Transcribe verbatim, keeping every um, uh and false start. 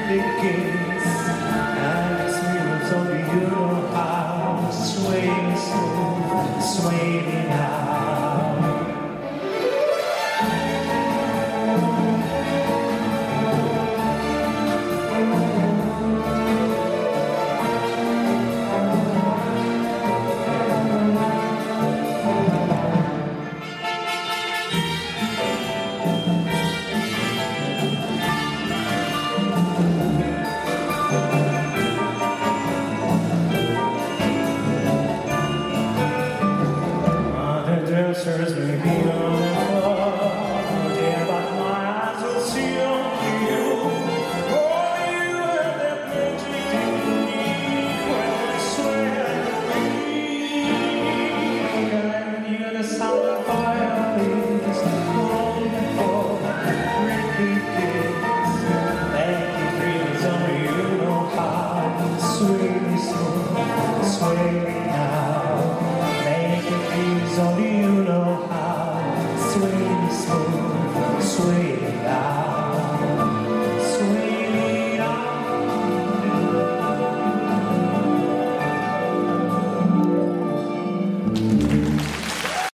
begins. And it's mirrors only you know how. Sway me smooth, sway me now. Dancers may be on the floor, dear, but my eyes will see only you. Oh, you have that magic technique when I swear to me. I hear the sound of violins calling for repeat kiss. Thank you, dreams only you know how. Sway me smooth, sway me now.